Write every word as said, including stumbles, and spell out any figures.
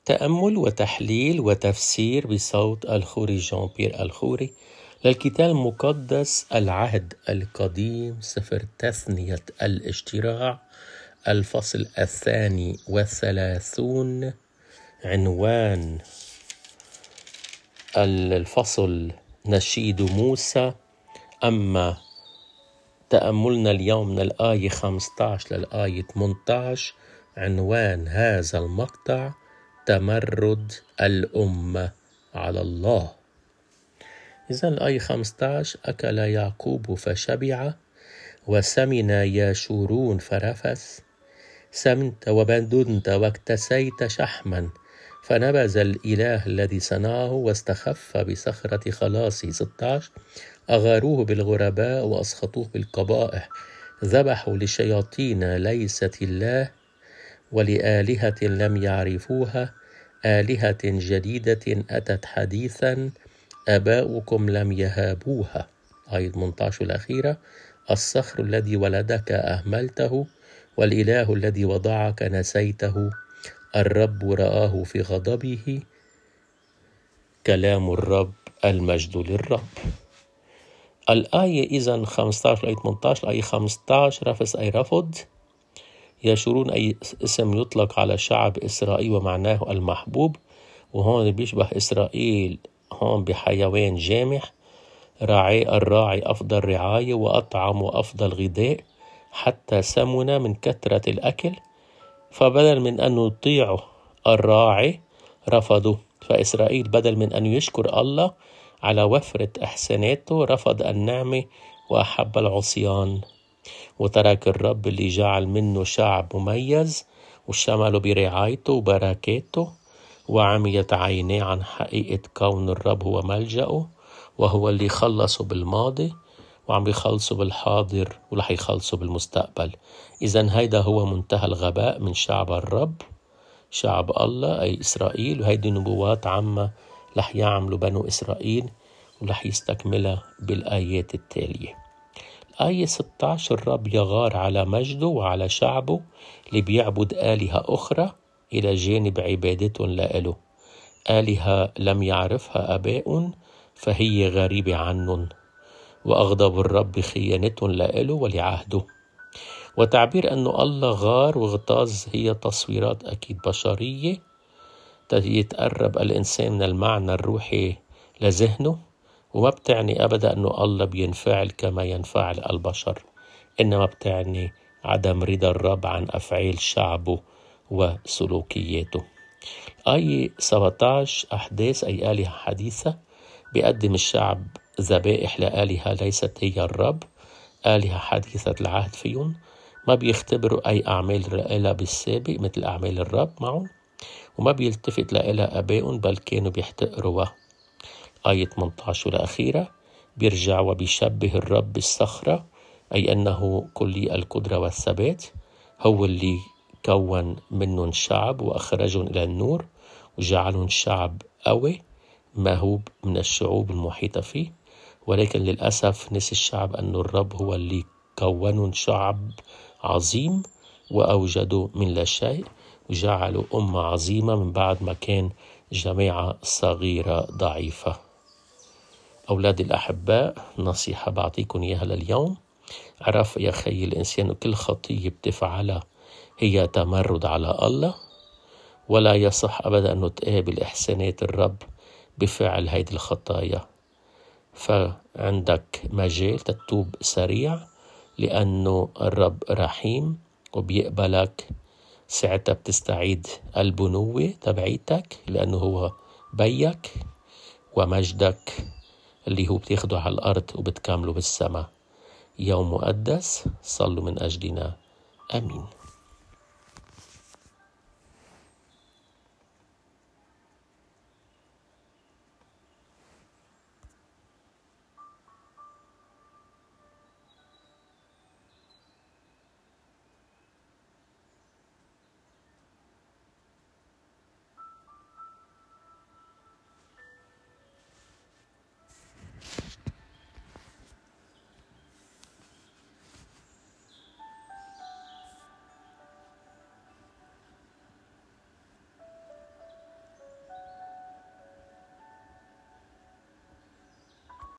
تأمل وتحليل وتفسير بصوت الخوري جان بيير الخوري للكتاب المقدس العهد القديم، سفر تثنية الاشتراع، الفصل الثاني والثلاثون. عنوان الفصل نشيد موسى. أما تأملنا اليوم من الآية خمسة عشر للآية ثمانية عشر، عنوان هذا المقطع تمرد الأمة على الله. إذن الآية خمسة عشر: أكل يعقوب فشبع، وسمن ياشورون فرفث، سمنت وبدنت واكتسيت شحما، فنبذ الإله الذي صنعه واستخف بصخرة خلاصي. ستة عشر: أغاروه بالغرباء وأسخطوه بالقبائح، ذبحوا لشياطين ليست الله ولآلهة لم يعرفوها، آلهة جديدة أتت حديثا آباؤكم لم يهابوها. آية ثمانية عشر الأخيرة: الصخر الذي ولدك أهملته، والإله الذي وضعك نسيته، الرب رآه في غضبه. كلام الرب، المجد للرب. الآية إذن خمسة عشر آية ثمانية عشر. آية خمسة عشر: رفث أي رفض. ياشورون أي اسم يطلق على شعب إسرائيل ومعناه المحبوب، وهون بيشبه إسرائيل هون بحيوان جامح. راعي الراعي أفضل رعاية وأطعم وأفضل غذاء، حتى سمن من كثرة الأكل، فبدل من أن يطيعوا الراعي رفضوا. فإسرائيل بدل من أن يشكر الله على وفرة إحساناته رفض النعمة وأحب العصيان، وترك الرب اللي جعل منه شعب مميز وشمله برعايته وبركاته، وعميت عينيه عن حقيقة كون الرب هو ملجأه، وهو اللي خلصه بالماضي وعم بيخلصه بالحاضر ورح يخلصه بالمستقبل. إذن هيدا هو منتهى الغباء من شعب الرب، شعب الله أي إسرائيل، وهيدي نبوات عامة رح يعملوا بنو إسرائيل ورح يستكملها بالآيات التالية. آية ستة عشر: الرب يغار على مجده وعلى شعبه اللي بيعبد آلهة أخرى إلى جانب عبادة لإله، آلهة لم يعرفها آباء فهي غريبة عنهم، وأغضب الرب خيانة لإله ولعهده. وتعبير أنه الله غار واغتاظ هي تصويرات أكيد بشرية يتقرب الإنسان من المعنى الروحي لذهنه، وما بتعني أبدا أنه الله بينفعل كما ينفعل البشر، إنما بتعني عدم رضا الرب عن أفعال شعبه وسلوكياته. آية سبعة عشر: أحداث أي آلهة حديثة، بيقدم الشعب ذبائح لآلهة ليست هي الرب، آلهة حديثة العهد فيهم، ما بيختبروا أي أعمال لها بالسابق مثل أعمال الرب معهم، وما بيلتفت لها آباء بل كانوا بيحتقروها. آية ثمانية عشر الأخيرة: بيرجع وبيشبه الرب بالصخرة، أي أنه كلي القدرة والثبات، هو اللي كون منهم شعب وأخرجهم إلى النور وجعلهم شعب قوي مهوب من الشعوب المحيطة فيه. ولكن للأسف نسي الشعب أن الرب هو اللي كونهم شعب عظيم وأوجدوا من لا شيء وجعلوا أمة عظيمة من بعد ما كان جماعة صغيرة ضعيفة. أولادي الأحباء، نصيحة بعطيكم إياها لليوم: عرف يا خي الإنسان كل خطية بتفعلها هي تمرد على الله، ولا يصح أبدا أنه تقابل إحسانات الرب بفعل هيدي الخطايا. فعندك مجال تتوب سريع، لأنه الرب رحيم وبيقبلك. ساعتها بتستعيد البنوة تبعيتك لأنه هو بيك، ومجدك اللي هو بتاخده على الأرض وبتكمله بالسماء. يوم مقدس، صلوا من أجلنا. آمين.